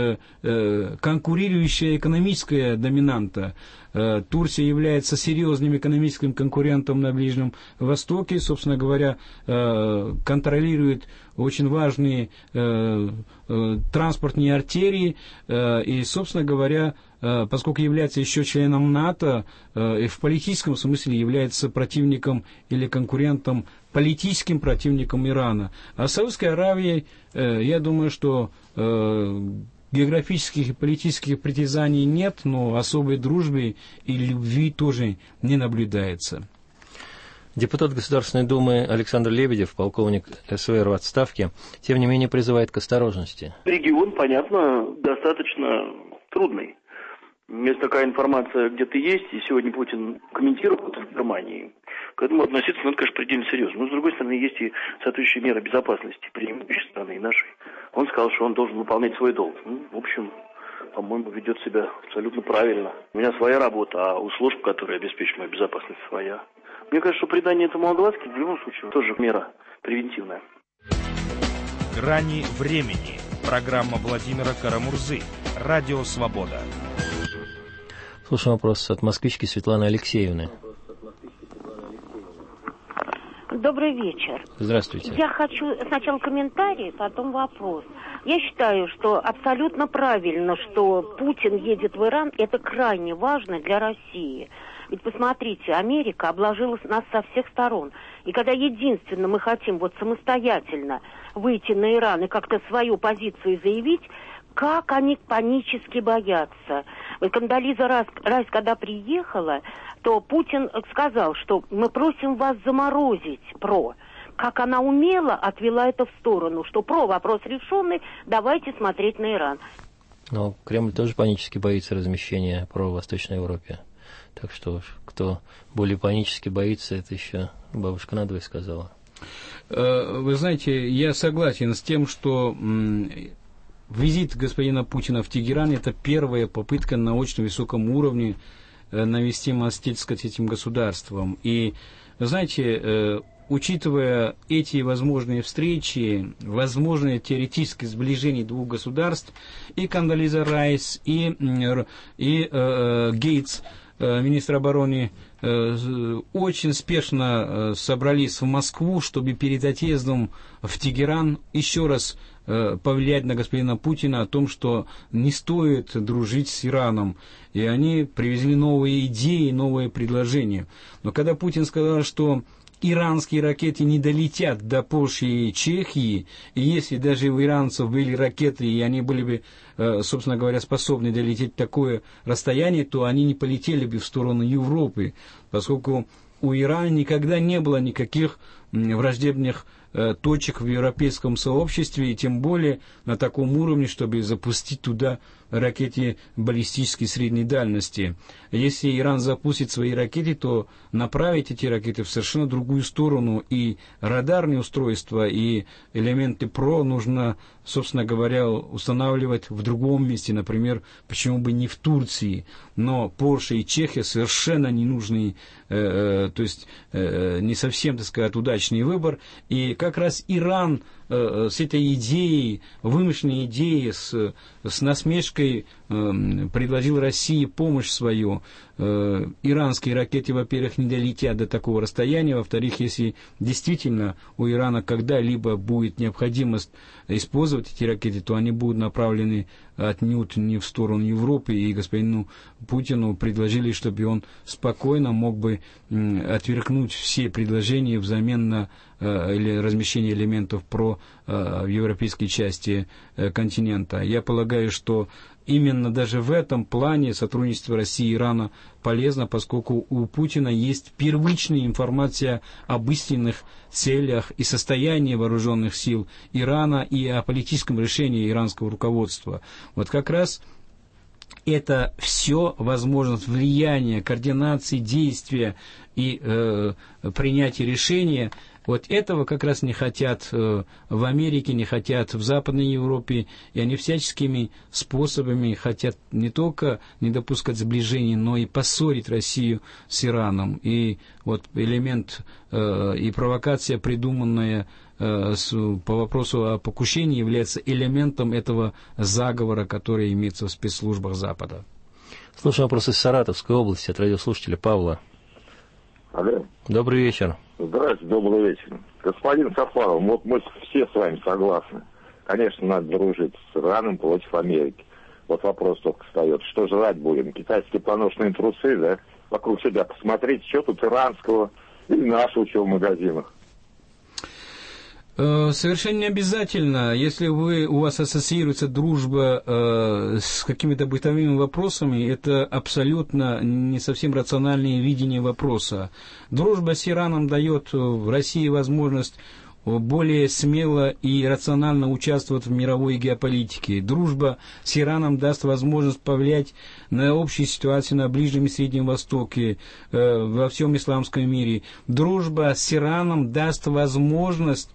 Speaker 3: конкурирующая экономическая доминанта. Турция является серьезным экономическим конкурентом на Ближнем Востоке, собственно говоря, контролирует очень важные транспортные артерии и, собственно говоря, поскольку является еще членом НАТО, и в политическом смысле является противником или конкурентом, политическим противником Ирана. А с Саудовской Аравией, я думаю, что географических и политических притязаний нет, но особой дружбы и любви тоже не наблюдается.
Speaker 2: Депутат Государственной Думы Александр Лебедев, полковник СВР в отставке, тем не менее призывает к осторожности.
Speaker 9: Регион, понятно, достаточно трудный. Если такая информация где-то есть, и сегодня Путин комментирует в Германии, к этому относиться надо, конечно, предельно серьезно. Но, с другой стороны, есть и соответствующие меры безопасности, преимущества страны и нашей. Он сказал, что он должен выполнять свой долг. Ну, в общем, по-моему, ведет себя абсолютно правильно. У меня своя работа, а у служб, которые обеспечивают мою безопасность, своя. Мне кажется, что придание этому огласки в любом случае тоже мера превентивная.
Speaker 1: «Грани времени». Программа Владимира Карамурзы. Радио «Свобода».
Speaker 2: Слушаем вопрос от москвички Светланы Алексеевны.
Speaker 19: Добрый вечер.
Speaker 2: Здравствуйте.
Speaker 19: Я хочу сначала комментарий, потом вопрос. Я считаю, что абсолютно правильно, что Путин едет в Иран. Это крайне важно для России. Ведь посмотрите, Америка обложила нас со всех сторон. И когда единственно мы хотим вот самостоятельно выйти на Иран и как-то свою позицию заявить, как они панически боятся. Вот Кондолиза Райс, Райс, когда приехала, то Путин сказал, что мы просим вас заморозить ПРО. Как она умело отвела это в сторону, что ПРО вопрос решенный, давайте смотреть на Иран.
Speaker 2: Но Кремль тоже панически боится размещения ПРО в Восточной Европе. Так что кто более панически боится, это еще бабушка надвое сказала.
Speaker 3: Вы знаете, я согласен с тем, что визит господина Путина в Тегеран — это первая попытка на очень высоком уровне навести мост, так сказать, этим государством. И, знаете, учитывая эти возможные встречи, возможное теоретическое сближение двух государств, и Кондолиза Райс, и, и э, Гейтс, э, министр обороны, э, очень спешно э, собрались в Москву, чтобы перед отъездом в Тегеран еще раз повлиять на господина Путина о том, что не стоит дружить с Ираном. И они привезли новые идеи, новые предложения. Но когда Путин сказал, что иранские ракеты не долетят до Польши и Чехии, и если даже у иранцев были ракеты, и они были бы, собственно говоря, способны долететь такое расстояние, то они не полетели бы в сторону Европы, поскольку у Ирана никогда не было никаких враждебных точек в европейском сообществе, и тем более на таком уровне, чтобы запустить туда ракеты баллистической средней дальности. Если Иран запустит свои ракеты, то направить эти ракеты в совершенно другую сторону, и радарные устройства, и элементы ПРО нужно, собственно говоря, устанавливать в другом месте, например, почему бы не в Турции. Но Польша и Чехия совершенно ненужный, э, э, то есть э, не совсем, так сказать, удачный выбор, и как раз Иран э, с этой идеей, вымышленной идеей, с, с насмешкой э, предложил России помощь свою. Э, иранские ракеты, во-первых, не долетят до такого расстояния, во-вторых, если действительно у Ирана когда-либо будет необходимость использовать эти ракеты, то они будут направлены отнюдь не в сторону Европы, и господину Путину предложили, чтобы он спокойно мог бы отвергнуть все предложения взамен на э, или размещение элементов ПРО э, в европейской части э, континента. Я полагаю, что именно даже в этом плане сотрудничество России и Ирана полезно, поскольку у Путина есть первичная информация об истинных целях и состоянии вооруженных сил Ирана и о политическом решении иранского руководства. Вот как раз это все возможность влияния, координации действия и э, принятия решения. Вот этого как раз не хотят э, в Америке, не хотят в Западной Европе, и они всяческими способами хотят не только не допускать сближения, но и поссорить Россию с Ираном. И вот элемент э, и провокация, придуманная э, с, по вопросу о покушении, является элементом этого заговора, который имеется в спецслужбах Запада.
Speaker 2: Слушаем вопрос из Саратовской области от радиослушателя Павла.
Speaker 20: Алло.
Speaker 2: Добрый вечер.
Speaker 20: Здравствуйте, добрый вечер. Господин Сафаров, вот мы все с вами согласны. Конечно, надо дружить с Ираном против Америки. Вот вопрос только встает. Что жрать будем? Китайские поношенные трусы, да? Вокруг себя посмотрите, что тут иранского или нашего, что в магазинах.
Speaker 3: Совершенно не обязательно, если вы, у вас ассоциируется дружба э, с какими-то бытовыми вопросами, это абсолютно не совсем рациональное видение вопроса. Дружба с Ираном дает в России возможность более смело и рационально участвовать в мировой геополитике. Дружба с Ираном даст возможность повлиять на общую ситуацию на Ближнем и Среднем Востоке, э, во всем исламском мире. Дружба с Ираном даст возможность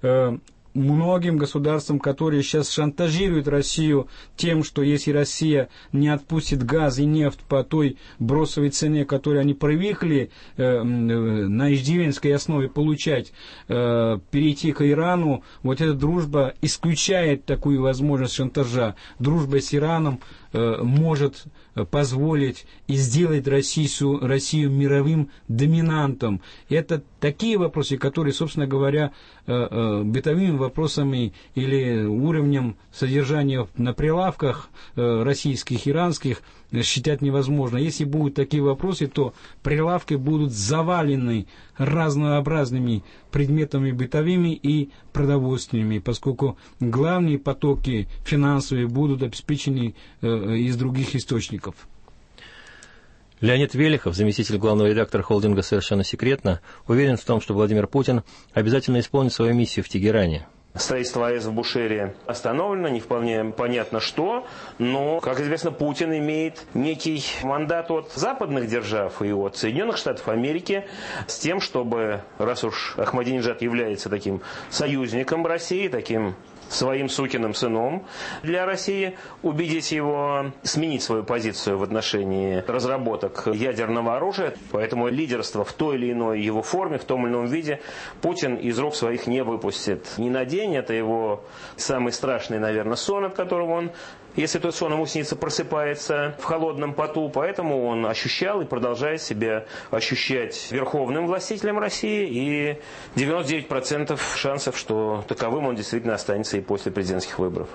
Speaker 3: многим государствам, которые сейчас шантажируют Россию тем, что если Россия не отпустит газ и нефть по той бросовой цене, которую они привыкли э, на иждивенской основе получать, э, перейти к Ирану, вот эта дружба исключает такую возможность шантажа. Дружба с Ираном э, может позволить и сделать Россию, Россию мировым доминантом. Это такие вопросы, которые, собственно говоря, бытовыми вопросами или уровнем содержания на прилавках российских, иранских считать невозможно. Если будут такие вопросы, то прилавки будут завалены разнообразными предметами бытовыми и продовольственными, поскольку главные потоки финансовые будут обеспечены э, из других источников.
Speaker 2: Леонид Велихов, заместитель главного редактора холдинга «Совершенно секретно», уверен в том, что Владимир Путин обязательно исполнит свою миссию в Тегеране.
Speaker 21: Строительство АЭС в Бушере остановлено, не вполне понятно что, но, как известно, Путин имеет некий мандат от западных держав и от Соединенных Штатов Америки с тем, чтобы, раз уж Ахмадинеджад является таким союзником России, таким своим сукиным сыном для России, убедить его сменить свою позицию в отношении разработок ядерного оружия. Поэтому лидерство в той или иной его форме, в том или ином виде Путин из рук своих не выпустит ни на день. Это его самый страшный, наверное, сон, от которого он, если тот сон ему снится, просыпается в холодном поту. Поэтому он ощущал и продолжает себя ощущать верховным властителем России. И девяносто девять процентов шансов, что таковым он действительно останется и после президентских выборов.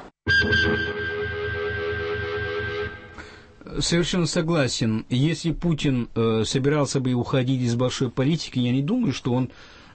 Speaker 3: Совершенно согласен. Если Путин э, собирался бы уходить из большой политики, я не думаю, что он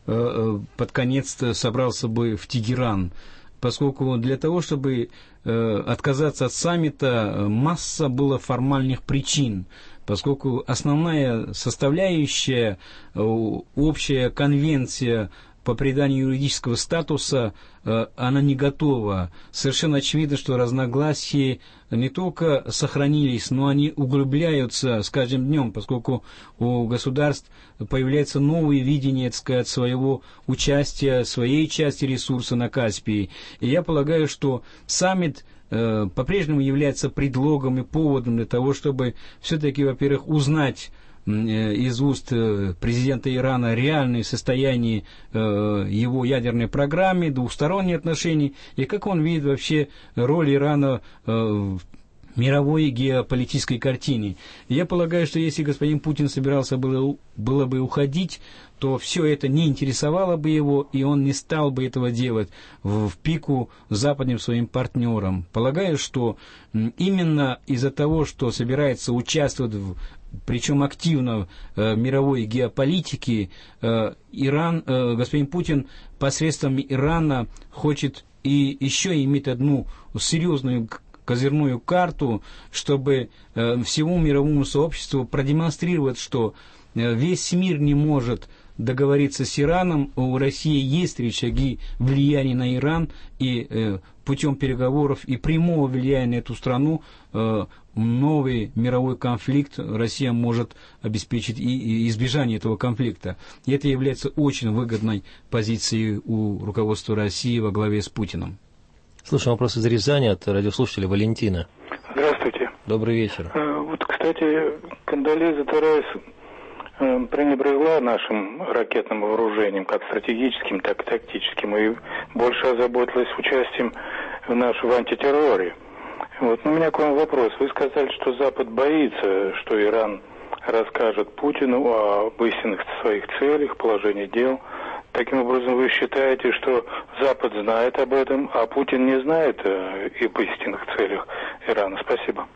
Speaker 3: э, под конец-то собрался бы в Тегеран. Поскольку для того, чтобы э, отказаться от саммита, масса было формальных причин. Поскольку основная составляющая, э, общая конвенция по приданию юридического статуса, э, она не готова. Совершенно очевидно, что разногласия не только сохранились, но они углубляются с каждым днем, поскольку у государств появляется новое видение, так сказать, своего участия, своей части ресурса на Каспии. И я полагаю, что саммит э, по-прежнему является предлогом и поводом для того, чтобы все-таки, во-первых, узнать из уст президента Ирана реальное состояние его ядерной программы, двусторонние отношения, и как он видит вообще роль Ирана в мировой геополитической картине. Я полагаю, что если господин Путин собирался было, было бы уходить, то все это не интересовало бы его, и он не стал бы этого делать в, в пику западным своим партнерам. Полагаю, что именно из-за того, что собирается участвовать в причем активно э, мировой геополитики, э, Иран, э, господин Путин посредством Ирана хочет и еще иметь одну серьезную козырную карту, чтобы э, всему мировому сообществу продемонстрировать, что э, весь мир не может договориться с Ираном, у России есть рычаги влияния на Иран, и э, путем переговоров и прямого влияния на эту страну э, новый мировой конфликт Россия может обеспечить и, и избежание этого конфликта. И это является очень выгодной позицией у руководства России во главе с Путиным.
Speaker 2: Слушаем вопрос из Рязани от радиослушателя Валентина.
Speaker 4: Здравствуйте.
Speaker 2: Добрый вечер.
Speaker 4: Вот, кстати, Кондолиза Райс пренебрегла нашим ракетным вооружением, как стратегическим, так и тактическим, и больше озаботилась участием в нашем антитерроре. Вот, ну, у меня к вам вопрос. Вы сказали, что Запад боится, что Иран расскажет Путину об истинных своих целях, положении дел. Таким образом, вы считаете, что Запад знает об этом, а Путин не знает э, об истинных целях Ирана? Спасибо.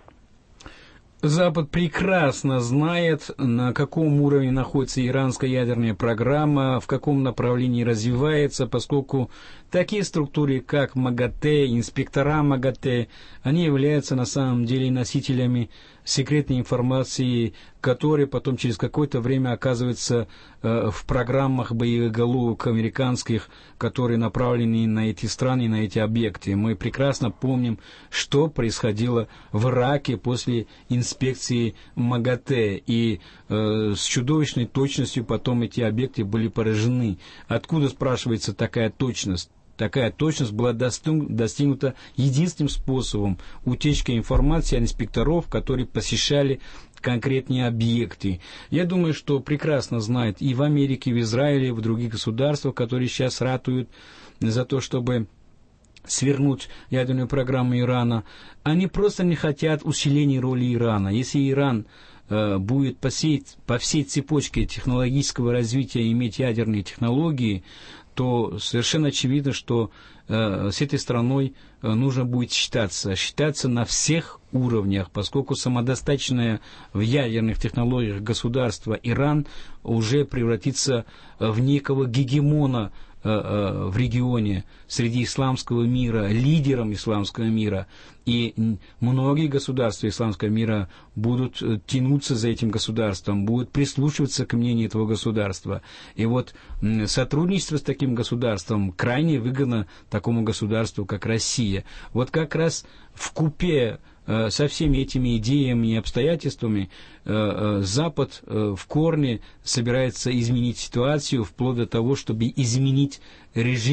Speaker 3: Запад прекрасно знает, на каком уровне находится иранская ядерная программа, в каком направлении развивается, поскольку такие структуры, как МАГАТЭ, инспектора МАГАТЭ, они являются на самом деле носителями секретной информации, которая потом через какое-то время оказывается э, в программах боеголовок американских, которые направлены на эти страны, на эти объекты. Мы прекрасно помним, что происходило в Ираке после инспекции МАГАТЭ, и э, с чудовищной точностью потом эти объекты были поражены. Откуда, спрашивается, такая точность? Такая точность была достигнута единственным способом – утечка информации от инспекторов, которые посещали конкретные объекты. Я думаю, что прекрасно знают и в Америке, и в Израиле, и в других государствах, которые сейчас ратуют за то, чтобы свернуть ядерную программу Ирана. Они просто не хотят усиления роли Ирана. Если Иран э, будет по всей, по всей цепочке технологического развития иметь ядерные технологии, то совершенно очевидно, что э, с этой страной э, нужно будет считаться, считаться на всех уровнях, поскольку самодостаточное в ядерных технологиях государство Иран уже превратится в некого гегемона э, э, в регионе среди исламского мира, лидером исламского мира. И многие государства исламского мира будут тянуться за этим государством, будут прислушиваться к мнению этого государства. И вот сотрудничество с таким государством крайне выгодно такому государству, как Россия. Вот как раз вкупе э, со всеми этими идеями и обстоятельствами э, э, Запад э, в корне собирается изменить ситуацию, вплоть до того, чтобы изменить режим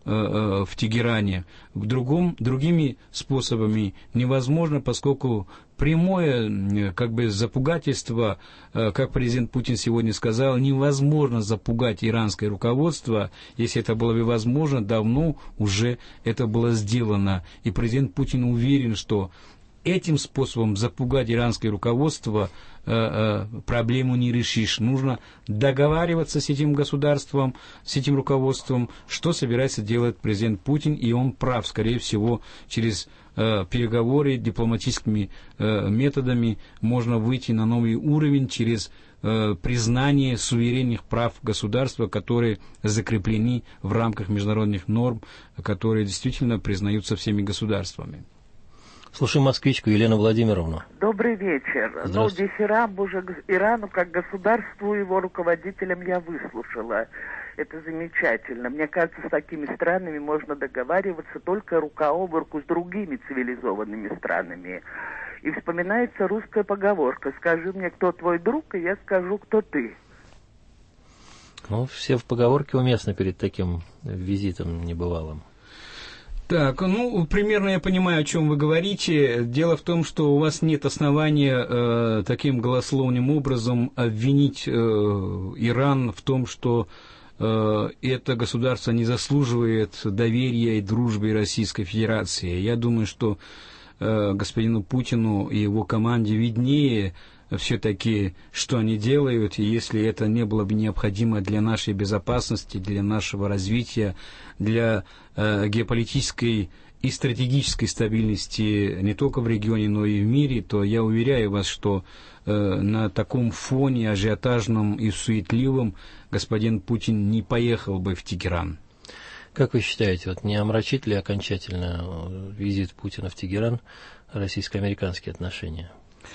Speaker 3: в Тегеране. В другом, другими способами невозможно, поскольку прямое как бы запугательство, как президент Путин сегодня сказал, невозможно запугать иранское руководство. Если это было бы возможно, давно уже это было сделано. И президент Путин уверен, что этим способом запугать иранское руководство э, э, проблему не решишь. Нужно договариваться с этим государством, с этим руководством, что собирается делать президент Путин, и он прав, скорее всего, через э, переговоры дипломатическими э, методами можно выйти на новый уровень через э, признание суверенных прав государства, которые закреплены в рамках международных норм, которые действительно признаются всеми государствами.
Speaker 2: Слушаем москвичку Елену Владимировну.
Speaker 5: Добрый вечер. Ну, дифирамб уже Ирану как государству, его руководителям я выслушала. Это замечательно. Мне кажется, с такими странами можно договариваться только рука об руку с другими цивилизованными странами. И вспоминается русская поговорка: «Скажи мне, кто твой друг, и я скажу, кто ты».
Speaker 2: Ну, все в поговорке уместны перед таким визитом небывалым.
Speaker 3: Так, ну, примерно я понимаю, о чем вы говорите. Дело в том, что у вас нет основания э, таким голословным образом обвинить э, Иран в том, что э, это государство не заслуживает доверия и дружбы Российской Федерации. Я думаю, что э, господину Путину и его команде виднее все-таки, что они делают, и если это не было бы необходимо для нашей безопасности, для нашего развития, для э, геополитической и стратегической стабильности не только в регионе, но и в мире, то я уверяю вас, что э, на таком фоне ажиотажном и суетливом господин Путин не поехал бы в Тегеран.
Speaker 2: Как вы считаете, вот не омрачит ли окончательно визит Путина в Тегеран российско-американские отношения?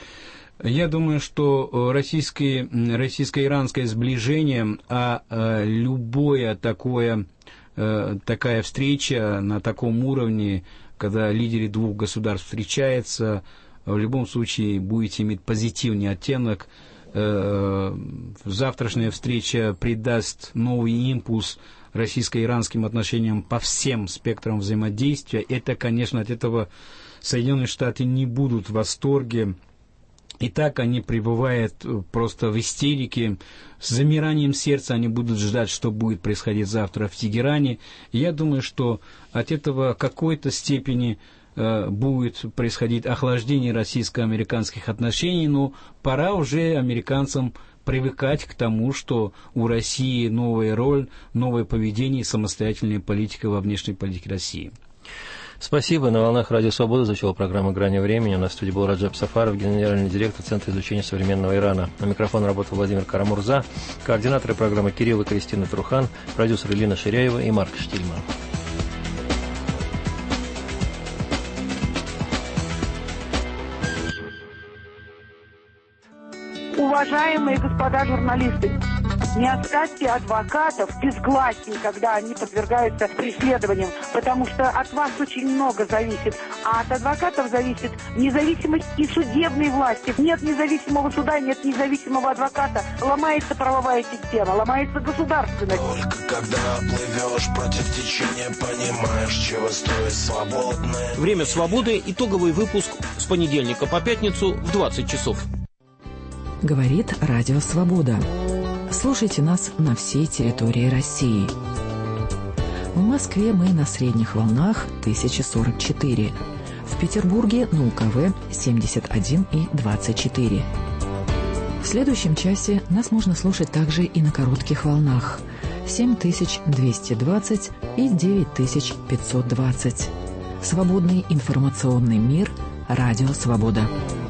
Speaker 3: Я думаю, что российское, российско-иранское сближение, а, а любое такое, а, такая встреча на таком уровне, когда лидеры двух государств встречаются, в любом случае будет иметь позитивный оттенок. А, завтрашняя встреча придаст новый импульс российско-иранским отношениям по всем спектрам взаимодействия. Это, конечно, от этого Соединенные Штаты не будут в восторге. И так они пребывают просто в истерике, с замиранием сердца они будут ждать, что будет происходить завтра в Тегеране. И я думаю, что от этого в какой-то степени э, будет происходить охлаждение российско-американских отношений, но пора уже американцам привыкать к тому, что у России новая роль, новое поведение и самостоятельная политика во внешней политике России.
Speaker 2: Спасибо. На волнах Радио Свобода звучала программа «Грани времени». У нас в студии был Раджаб Сафаров, генеральный директор Центра изучения современного Ирана. На микрофон работал Владимир Карамурза, координаторы программы Кирилл и Кристина Трухан, продюсеры Лина Ширяева и Марк Штильман.
Speaker 22: Уважаемые господа журналисты, не оставьте адвокатов без гласия, когда они подвергаются преследованиям, потому что от вас очень много зависит, а от адвокатов зависит независимость и судебной власти. Нет независимого суда, нет независимого адвоката. Ломается правовая система, ломается государственность.
Speaker 23: Только когда плывешь против течения, понимаешь, чего стоит свободное.
Speaker 24: Время свободы. Итоговый выпуск с понедельника по пятницу в двадцать часов.
Speaker 12: Говорит Радио Свобода. Слушайте нас на всей территории России. В Москве мы на средних волнах тысяча сорок четыре. В Петербурге на УКВ семьдесят один и двадцать четыре. В следующем часе нас можно слушать также и на коротких волнах семь тысяч двести двадцать и девять тысяч пятьсот двадцать. Свободный информационный мир. Радио Свобода.